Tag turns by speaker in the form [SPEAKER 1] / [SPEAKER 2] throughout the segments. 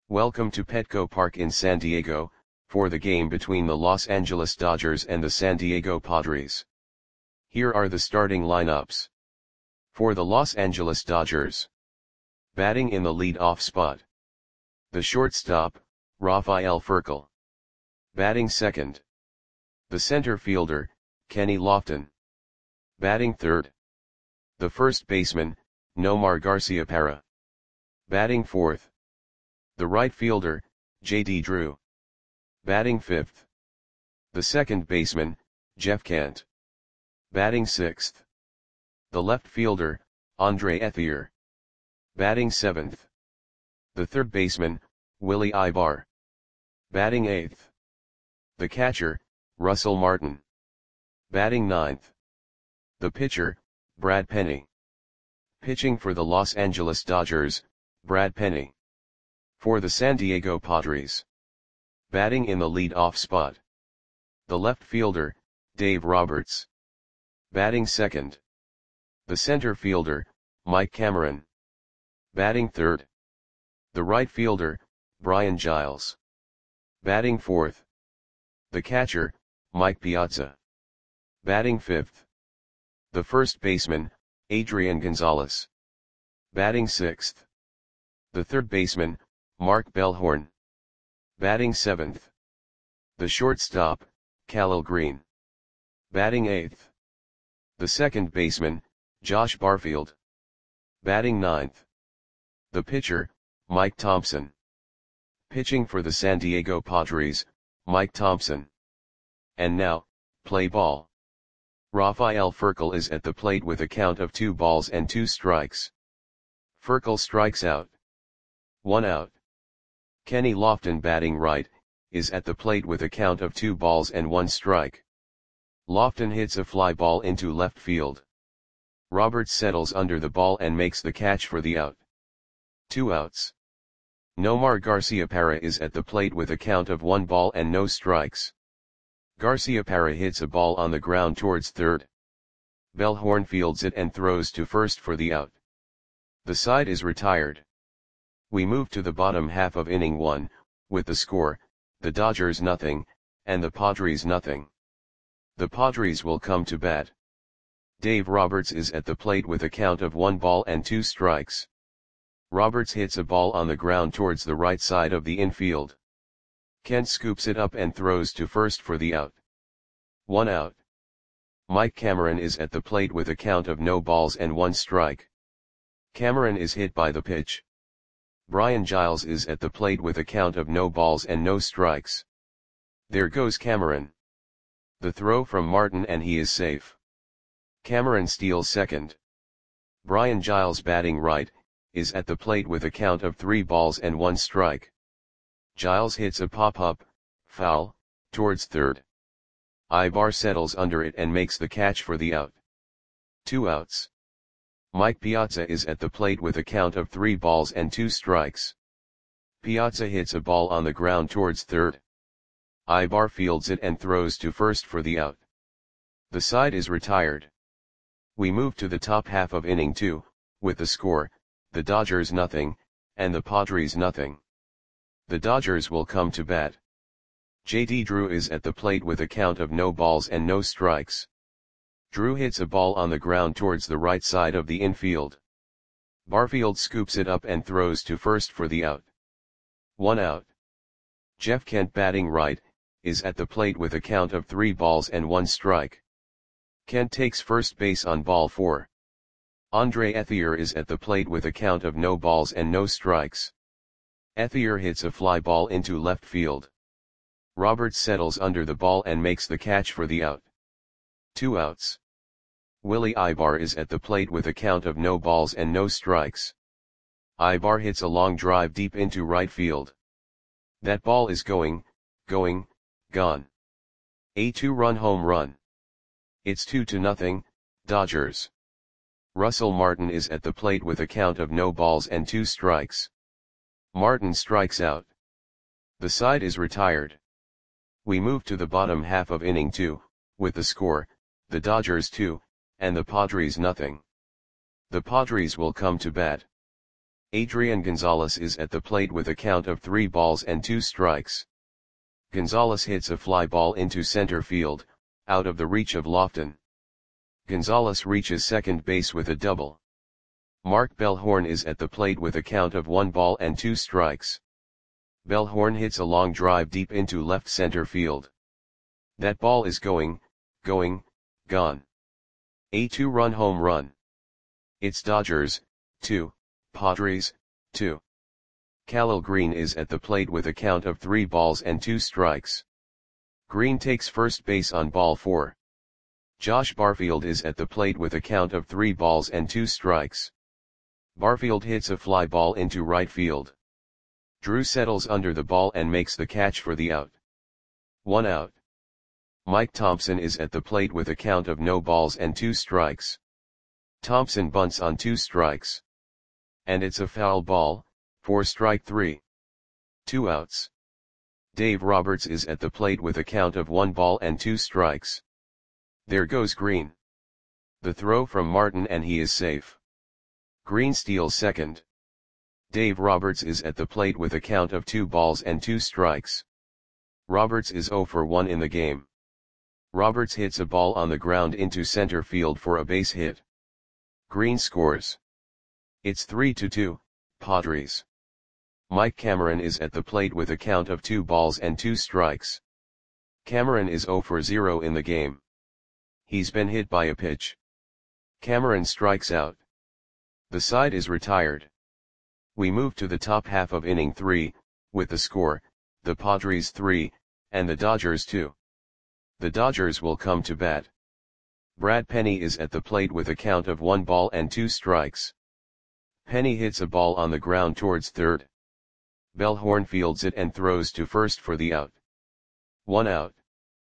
[SPEAKER 1] Welcome to Petco Park in San Diego, for the game between the Los Angeles Dodgers and the San Diego Padres. Here are the starting lineups. For the Los Angeles Dodgers. Batting in the lead-off spot. The shortstop, Rafael Furcal. Batting second. The center fielder, Kenny Lofton. Batting third. The first baseman, Nomar Garciaparra. Batting fourth. The right fielder, J.D. Drew. Batting fifth. The second baseman, Jeff Kent. Batting sixth. The left fielder, Andre Ethier. Batting seventh. The third baseman, Willie Aybar. Batting eighth. The catcher, Russell Martin. Batting ninth. The pitcher, Brad Penny. Pitching for the Los Angeles Dodgers, Brad Penny. For the San Diego Padres. Batting in the lead-off spot. The left fielder, Dave Roberts. Batting second. The center fielder, Mike Cameron. Batting third. The right fielder, Brian Giles. Batting fourth. The catcher, Mike Piazza. Batting fifth. The first baseman, Adrian Gonzalez. Batting sixth. The third baseman, Mark Bellhorn. Batting seventh. The shortstop, Khalil Green. Batting eighth. The second baseman, Josh Barfield. Batting ninth. The pitcher, Mike Thompson. Pitching for the San Diego Padres, Mike Thompson. And now, play ball. Rafael Furcal is at the plate with a count of 2 balls and 2 strikes. Furcal strikes out. 1 out. Kenny Lofton batting right, is at the plate with a count of 2 balls and 1 strike. Lofton hits a fly ball into left field. Roberts settles under the ball and makes the catch for the out. 2 outs. Nomar Garciaparra is at the plate with a count of 1 ball and no strikes. Garciaparra hits a ball on the ground towards third. Bellhorn fields it and throws to first for the out. The side is retired. We move to the bottom half of inning 1, with the score, the Dodgers nothing, and the Padres nothing. The Padres will come to bat. Dave Roberts is at the plate with a count of 1 ball and 2 strikes. Roberts hits a ball on the ground towards the right side of the infield. Kent scoops it up and throws to first for the out. 1 out. Mike Cameron is at the plate with a count of no balls and 1 strike. Cameron is hit by the pitch. Brian Giles is at the plate with a count of no balls and no strikes. There goes Cameron. The throw from Martin and he is safe. Cameron steals second. Brian Giles batting right, is at the plate with a count of 3 balls and 1 strike. Giles hits a pop-up, foul, towards third. Aybar settles under it and makes the catch for the out. 2 outs. Mike Piazza is at the plate with a count of 3 balls and 2 strikes. Piazza hits a ball on the ground towards third. Aybar fields it and throws to first for the out. The side is retired. We move to the top half of inning 2, with the score, the Dodgers nothing, and the Padres nothing. The Dodgers will come to bat. J.D. Drew is at the plate with a count of no balls and no strikes. Drew hits a ball on the ground towards the right side of the infield. Barfield scoops it up and throws to first for the out. 1 out. Jeff Kent batting right, is at the plate with a count of 3 balls and 1 strike. Kent takes first base on ball 4. Andre Ethier is at the plate with a count of no balls and no strikes. Ethier hits a fly ball into left field. Roberts settles under the ball and makes the catch for the out. 2 outs. Willie Aybar is at the plate with a count of no balls and no strikes. Aybar hits a long drive deep into right field. That ball is gone. A 2-run home run. It's 2-0, Dodgers. Russell Martin is at the plate with a count of no balls and 2 strikes. Martin strikes out. The side is retired. We move to the bottom half of inning 2, with the score, the Dodgers 2, and the Padres nothing. The Padres will come to bat. Adrian Gonzalez is at the plate with a count of 3 balls and 2 strikes. Gonzalez hits a fly ball into center field, out of the reach of Lofton. Gonzalez reaches second base with a double. Mark Bellhorn is at the plate with a count of 1 ball and 2 strikes. Bellhorn hits a long drive deep into left center field. That ball is gone. A 2-run home run. It's Dodgers, 2, Padres, 2. Khalil Greene is at the plate with a count of 3 balls and 2 strikes. Greene takes first base on ball 4. Josh Barfield is at the plate with a count of 3 balls and 2 strikes. Barfield hits a fly ball into right field. Drew settles under the ball and makes the catch for the out. 1 out. Mike Thompson is at the plate with a count of no balls and 2 strikes. Thompson bunts on 2 strikes. And it's a foul ball, for strike 3. 2 outs. Dave Roberts is at the plate with a count of 1 ball and 2 strikes. There goes Greene. The throw from Martin and he is safe. Greene steals second. Dave Roberts is at the plate with a count of 2 balls and 2 strikes. Roberts is 0 for 1 in the game. Roberts hits a ball on the ground into center field for a base hit. Greene scores. It's 3-2, Padres. Mike Cameron is at the plate with a count of 2 balls and 2 strikes. Cameron is 0 for 0 in the game. He's been hit by a pitch. Cameron strikes out. The side is retired. We move to the top half of inning 3, with the score, the Padres 3, and the Dodgers 2. The Dodgers will come to bat. Brad Penny is at the plate with a count of 1 ball and 2 strikes. Penny hits a ball on the ground towards third. Bellhorn fields it and throws to first for the out. 1 out.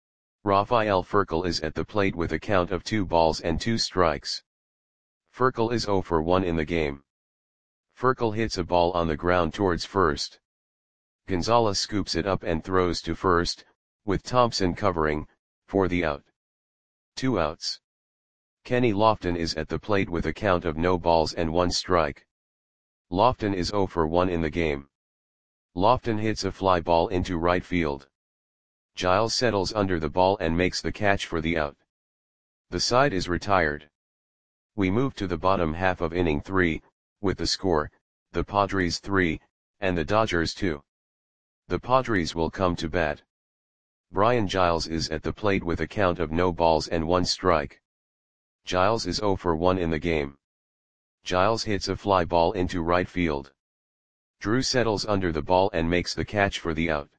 [SPEAKER 1] Rafael Furcal is at the plate with a count of 2 balls and 2 strikes. Furcal is 0 for 1 in the game. Furcal hits a ball on the ground towards first. Gonzalez scoops it up and throws to first, with Thompson covering, for the out. 2 outs. Kenny Lofton is at the plate with a count of no balls and 1 strike. Lofton is 0 for 1 in the game. Lofton hits a fly ball into right field. Giles settles under the ball and makes the catch for the out. The side is retired. We move to the bottom half of inning 3, with the score, the Padres 3, and the Dodgers 2. The Padres will come to bat. Brian Giles is at the plate with a count of no balls and 1 strike. Giles is 0 for 1 in the game. Giles hits a fly ball into right field. Drew settles under the ball and makes the catch for the out.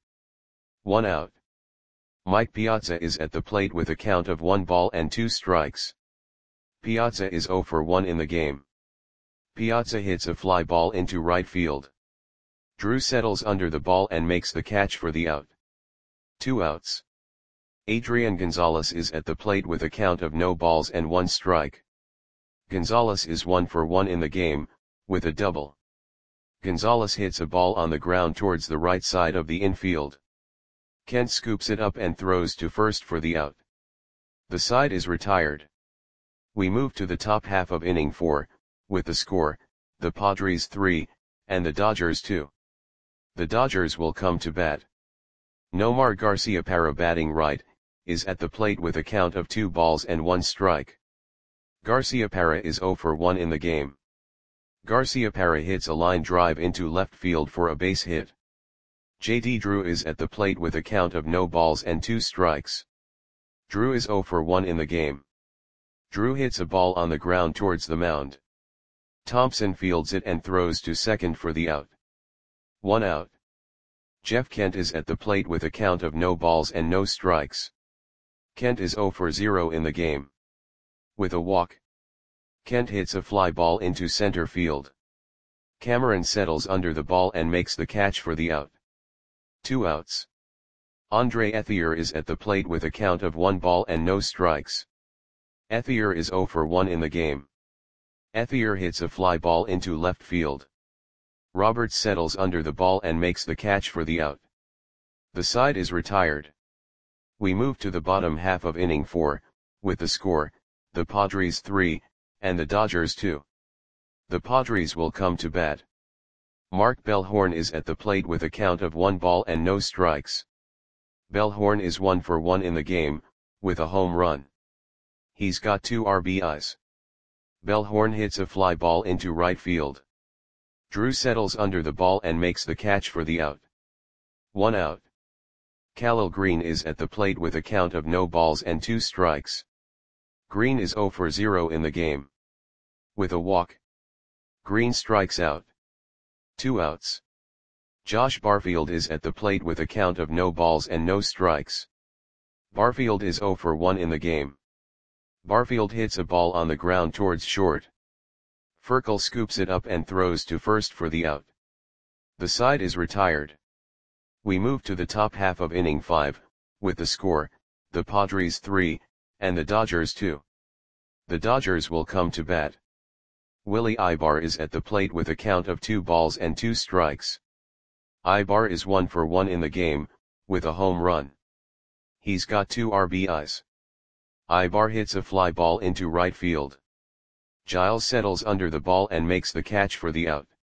[SPEAKER 1] 1 out. Mike Piazza is at the plate with a count of 1 ball and 2 strikes. Piazza is 0 for 1 in the game. Piazza hits a fly ball into right field. Drew settles under the ball and makes the catch for the out. 2 outs. Adrian Gonzalez is at the plate with a count of no balls and 1 strike. Gonzalez is 1 for 1 in the game, with a double. Gonzalez hits a ball on the ground towards the right side of the infield. Kent scoops it up and throws to first for the out. The side is retired. We move to the top half of inning 4, with the score, the Padres 3, and the Dodgers 2. The Dodgers will come to bat. Nomar Garciaparra, batting right, is at the plate with a count of 2 balls and 1 strike. Garciaparra is 0 for 1 in the game. Garciaparra hits a line drive into left field for a base hit. J.D. Drew is at the plate with a count of no balls and 2 strikes. Drew is 0 for 1 in the game. Drew hits a ball on the ground towards the mound. Thompson fields it and throws to second for the out. 1 out. Jeff Kent is at the plate with a count of no balls and no strikes. Kent is 0 for 0 in the game. With a walk. Kent hits a fly ball into center field. Cameron settles under the ball and makes the catch for the out. 2 outs. Andre Ethier is at the plate with a count of 1 ball and no strikes. Ethier is 0 for 1 in the game. Ethier hits a fly ball into left field. Roberts settles under the ball and makes the catch for the out. The side is retired. We move to the bottom half of inning 4, with the score, the Padres 3, and the Dodgers 2. The Padres will come to bat. Mark Bellhorn is at the plate with a count of 1 ball and no strikes. Bellhorn is 1 for 1 in the game, with a home run. He's got 2 RBIs. Bellhorn hits a fly ball into right field. Drew settles under the ball and makes the catch for the out. 1 out. Khalil Green is at the plate with a count of no balls and 2 strikes. Green is 0 for 0 in the game. With a walk, Green strikes out. 2 outs. Josh Barfield is at the plate with a count of no balls and no strikes. Barfield is 0 for 1 in the game. Barfield hits a ball on the ground towards short. Furkel scoops it up and throws to first for the out. The side is retired. We move to the top half of inning 5, with the score, the Padres 3, and the Dodgers 2. The Dodgers will come to bat. Willie Ibar is at the plate with a count of 2 balls and 2 strikes. Ibar is 1 for 1 in the game, with a home run. He's got 2 RBIs. Ibar hits a fly ball into right field. Giles settles under the ball and makes the catch for the out.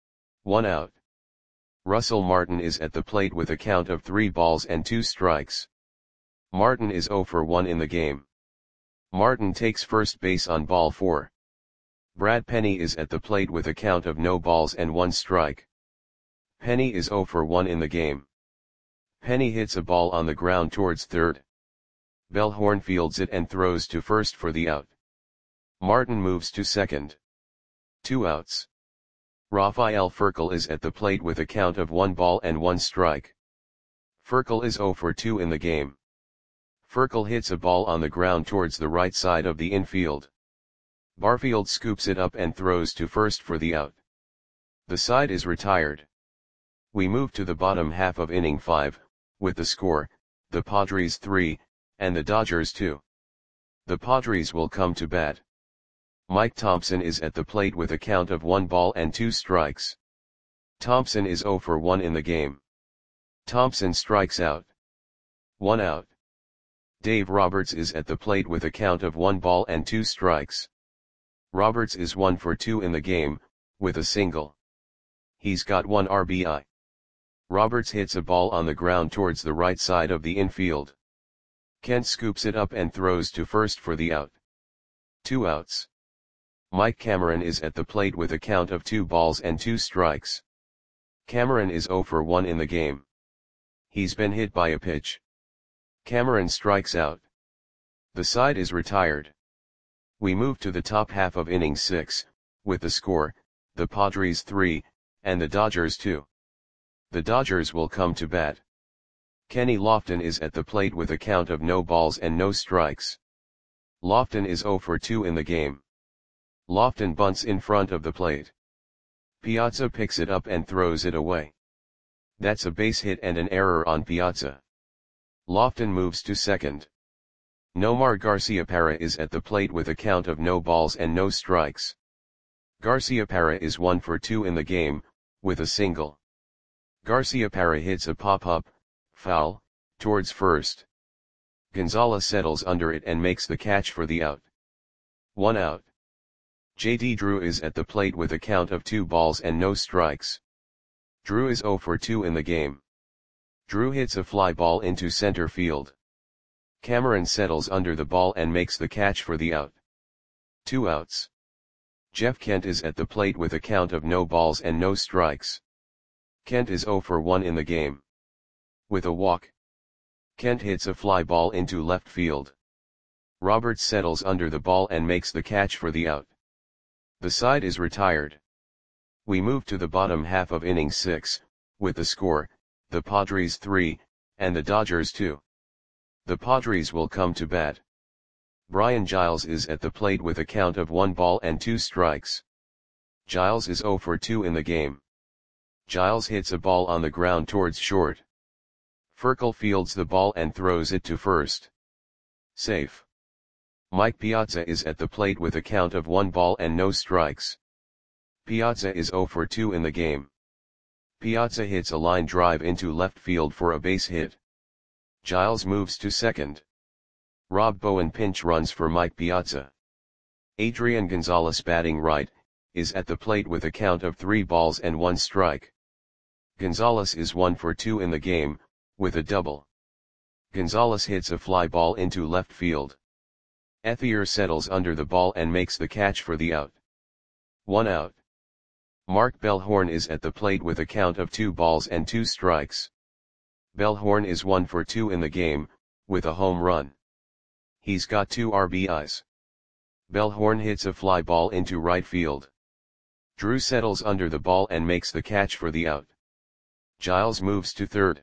[SPEAKER 1] 1 out. Russell Martin is at the plate with a count of 3 balls and 2 strikes. Martin is 0 for 1 in the game. Martin takes first base on ball 4. Brad Penny is at the plate with a count of no balls and 1 strike. Penny is 0 for 1 in the game. Penny hits a ball on the ground towards third. Bellhorn fields it and throws to first for the out. Martin moves to second. 2 outs. Rafael Furkel is at the plate with a count of 1 ball and 1 strike. Furkel is 0 for 2 in the game. Furkel hits a ball on the ground towards the right side of the infield. Barfield scoops it up and throws to first for the out. The side is retired. We move to the bottom half of inning 5, with the score, the Padres 3, and the Dodgers 2. The Padres will come to bat. Mike Thompson is at the plate with a count of 1 ball and 2 strikes. Thompson is 0 for 1 in the game. Thompson strikes out. 1 out. Dave Roberts is at the plate with a count of 1 ball and 2 strikes. Roberts is 1 for 2 in the game, with a single. He's got 1 RBI. Roberts hits a ball on the ground towards the right side of the infield. Kent scoops it up and throws to first for the out. 2 outs. Mike Cameron is at the plate with a count of 2 balls and 2 strikes. Cameron is 0 for 1 in the game. He's been hit by a pitch. Cameron strikes out. The side is retired. We move to the top half of inning 6, with the score, the Padres 3, and the Dodgers 2. The Dodgers will come to bat. Kenny Lofton is at the plate with a count of no balls and no strikes. Lofton is 0 for 2 in the game. Lofton bunts in front of the plate. Piazza picks it up and throws it away. That's a base hit and an error on Piazza. Lofton moves to second. Nomar Garciaparra is at the plate with a count of no balls and no strikes. Garciaparra is 1 for 2 in the game, with a single. Garciaparra hits a pop-up, foul, towards first. Gonzalez settles under it and makes the catch for the out. 1 out. J.D. Drew is at the plate with a count of 2 balls and no strikes. Drew is 0 for 2 in the game. Drew hits a fly ball into center field. Cameron settles under the ball and makes the catch for the out. 2 outs. Jeff Kent is at the plate with a count of no balls and no strikes. Kent is 0 for 1 in the game. With a walk, Kent hits a fly ball into left field. Roberts settles under the ball and makes the catch for the out. The side is retired. We move to the bottom half of inning 6, with the score, the Padres 3, and the Dodgers 2. The Padres will come to bat. Brian Giles is at the plate with a count of 1 ball and 2 strikes. Giles is 0 for 2 in the game. Giles hits a ball on the ground towards short. Furkel fields the ball and throws it to first. Safe. Mike Piazza is at the plate with a count of 1 ball and no strikes. Piazza is 0 for 2 in the game. Piazza hits a line drive into left field for a base hit. Giles moves to second. Rob Bowen pinch runs for Mike Piazza. Adrian Gonzalez batting right, is at the plate with a count of 3 balls and 1 strike. Gonzalez is 1 for 2 in the game, with a double. Gonzalez hits a fly ball into left field. Ethier settles under the ball and makes the catch for the out. 1 out. Mark Bellhorn is at the plate with a count of 2 balls and 2 strikes. Bellhorn is 1 for 2 in the game, with a home run. He's got 2 RBIs. Bellhorn hits a fly ball into right field. Drew settles under the ball and makes the catch for the out. Giles moves to third.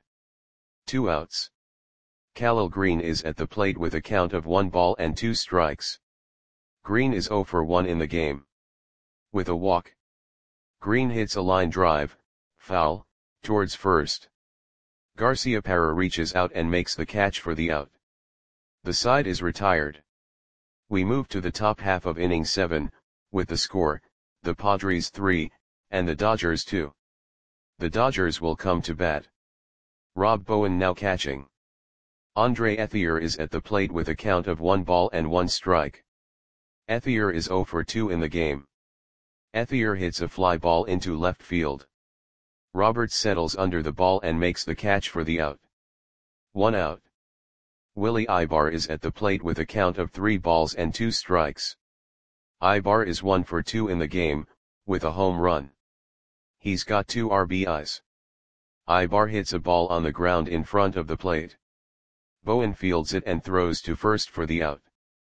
[SPEAKER 1] 2 outs. Khalil Green is at the plate with a count of 1 ball and 2 strikes. Green is 0 for 1 in the game. With a walk. Green hits a line drive, foul, towards first. Garciaparra reaches out and makes the catch for the out. The side is retired. We move to the top half of inning 7, with the score, the Padres 3, and the Dodgers 2. The Dodgers will come to bat. Rob Bowen now catching. Andre Ethier is at the plate with a count of 1 ball and 1 strike. Ethier is 0 for 2 in the game. Ethier hits a fly ball into left field. Roberts settles under the ball and makes the catch for the out. 1 out. Willie Ibar is at the plate with a count of 3 balls and 2 strikes. Ibar is 1 for 2 in the game, with a home run. He's got 2 RBIs. Ibar hits a ball on the ground in front of the plate. Bowen fields it and throws to first for the out.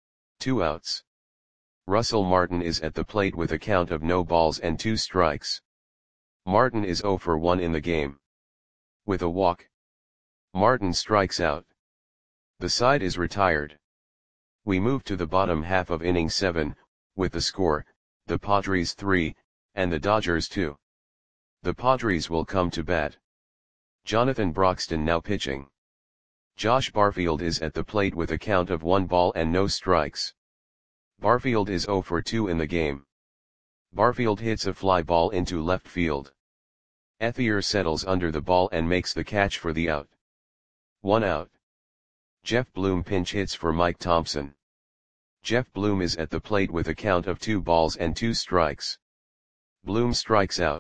[SPEAKER 1] 2 outs. Russell Martin is at the plate with a count of no balls and 2 strikes. Martin is 0 for 1 in the game. With a walk. Martin strikes out. The side is retired. We move to the bottom half of inning 7, with the score, the Padres 3, and the Dodgers 2. The Padres will come to bat. Jonathan Broxton now pitching. Josh Barfield is at the plate with a count of 1 ball and no strikes. Barfield is 0 for 2 in the game. Barfield hits a fly ball into left field. Ethier settles under the ball and makes the catch for the out. 1 out. Jeff Bloom pinch hits for Mike Thompson. Jeff Bloom is at the plate with a count of 2 balls and 2 strikes. Bloom strikes out.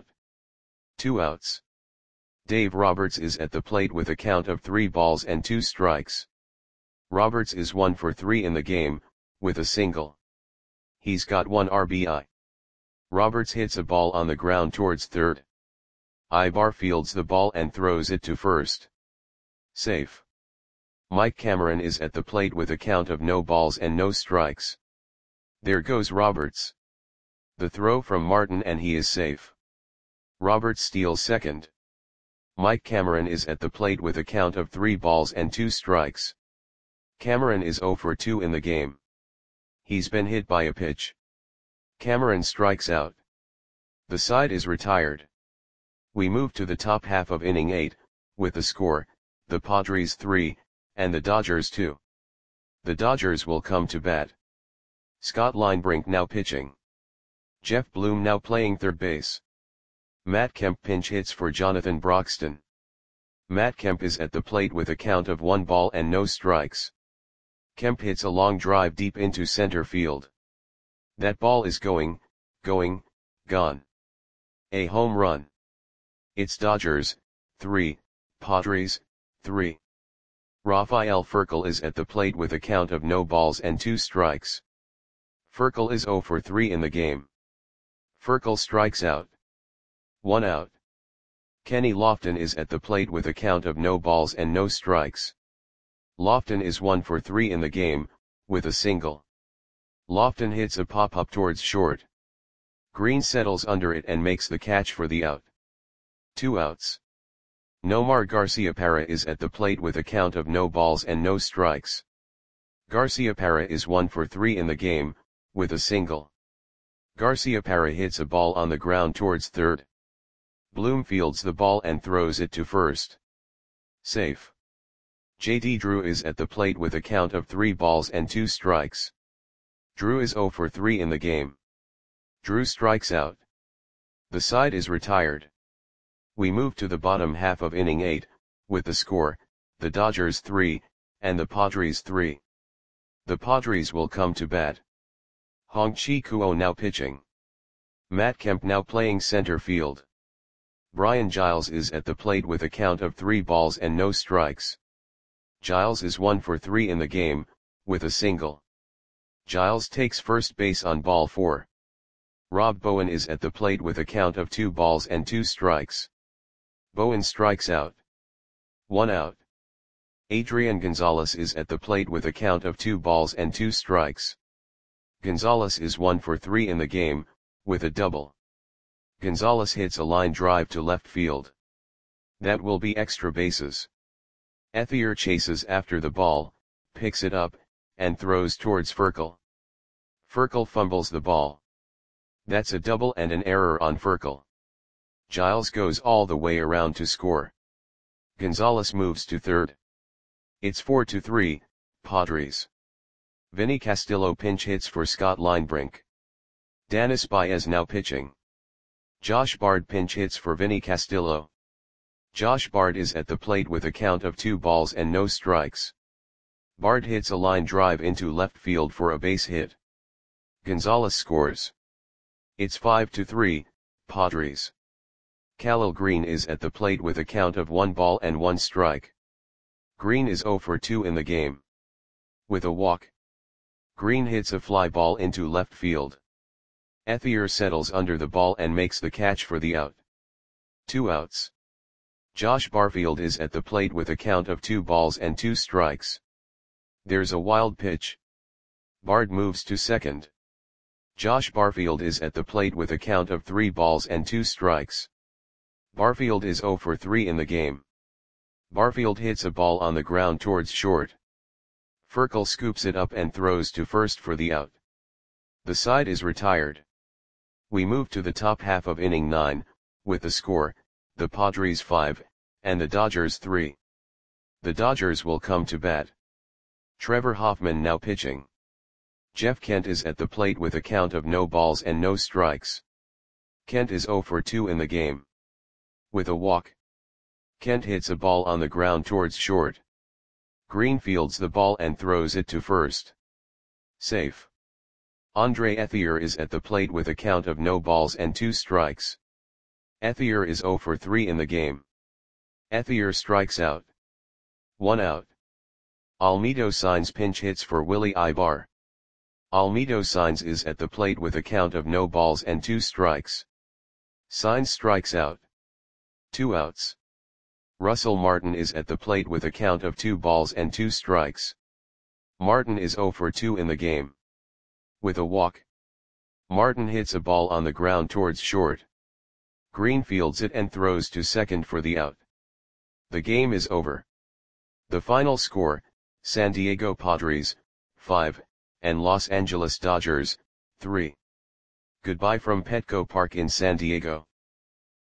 [SPEAKER 1] 2 outs. Dave Roberts is at the plate with a count of 3 balls and 2 strikes. Roberts is 1 for 3 in the game, with a single. He's got 1 RBI. Roberts hits a ball on the ground towards third. Ibar fields the ball and throws it to first. Safe. Mike Cameron is at the plate with a count of no balls and no strikes. There goes Roberts. The throw from Martin and he is safe. Roberts steals second. Mike Cameron is at the plate with a count of 3 balls and 2 strikes. Cameron is 0 for 2 in the game. He's been hit by a pitch. Cameron strikes out. The side is retired. We move to the top half of inning 8, with the score, the Padres 3, and the Dodgers 2. The Dodgers will come to bat. Scott Linebrink now pitching. Jeff Bloom now playing third base. Matt Kemp pinch hits for Jonathan Broxton. Matt Kemp is at the plate with a count of 1 ball and no strikes. Kemp hits a long drive deep into center field. That ball is gone. A home run. It's Dodgers 3, Padres 3. Rafael Furcal is at the plate with a count of no balls and 2 strikes. Furcal is 0 for 3 in the game. Furcal strikes out. 1 out. Kenny Lofton is at the plate with a count of no balls and no strikes. Lofton is 1 for 3 in the game, with a single. Lofton hits a pop-up towards short. Green settles under it and makes the catch for the out. 2 outs. Nomar Garciaparra is at the plate with a count of no balls and no strikes. Garciaparra is 1 for 3 in the game, with a single. Garciaparra hits a ball on the ground towards third. Bloom fields the ball and throws it to first. Safe. J.D. Drew is at the plate with a count of 3 balls and 2 strikes. Drew is 0 for 3 in the game. Drew strikes out. The side is retired. We move to the bottom half of inning 8, with the score, the Dodgers 3, and the Padres 3. The Padres will come to bat. Hong Chi Kuo now pitching. Matt Kemp now playing center field. Brian Giles is at the plate with a count of 3 balls and no strikes. Giles is 1 for 3 in the game, with a single. Giles takes first base on ball 4. Rob Bowen is at the plate with a count of 2 balls and 2 strikes. Bowen strikes out. 1 out. Adrian Gonzalez is at the plate with a count of 2 balls and 2 strikes. Gonzalez is 1 for 3 in the game, with a double. Gonzalez hits a line drive to left field. That will be extra bases. Ethier chases after the ball, picks it up, and throws towards Furcal. Furcal fumbles the ball. That's a double and an error on Furcal. Giles goes all the way around to score. Gonzalez moves to third. It's 4-3, Padres. Vinny Castillo pinch hits for Scott Linebrink. Danis Baez now pitching. Josh Bard pinch hits for Vinny Castillo. Josh Bard is at the plate with a count of 2 balls and no strikes. Bard hits a line drive into left field for a base hit. Gonzalez scores. It's 5-3, Padres. Khalil Green is at the plate with a count of 1 ball and 1 strike. Green is 0 for 2 in the game. With a walk. Green hits a fly ball into left field. Ethier settles under the ball and makes the catch for the out. 2 outs. Josh Barfield is at the plate with a count of 2 balls and 2 strikes. There's a wild pitch. Bard moves to second. Josh Barfield is at the plate with a count of 3 balls and 2 strikes. Barfield is 0 for 3 in the game. Barfield hits a ball on the ground towards short. Furcal scoops it up and throws to first for the out. The side is retired. We move to the top half of inning 9, with the score, the Padres 5, and the Dodgers 3. The Dodgers will come to bat. Trevor Hoffman now pitching. Jeff Kent is at the plate with a count of no balls and no strikes. Kent is 0 for 2 in the game. With a walk. Kent hits a ball on the ground towards short. Green fields the ball and throws it to first. Safe. Andre Ethier is at the plate with a count of no balls and 2 strikes. Ethier is 0 for 3 in the game. Ethier strikes out. 1 out. Almedo Signs pinch hits for Willie Ibar. Almedo Signs is at the plate with a count of no balls and 2 strikes. Signs strikes out. 2 outs. Russell Martin is at the plate with a count of 2 balls and 2 strikes. Martin is 0 for 2 in the game. With a walk. Martin hits a ball on the ground towards short. Green fields it and throws to second for the out. The game is over. The final score, San Diego Padres, 5, and Los Angeles Dodgers, 3. Goodbye from Petco Park in San Diego.